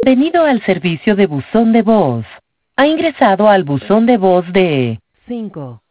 Bienvenido al servicio de buzón de voz. Ha ingresado al buzón de voz de 5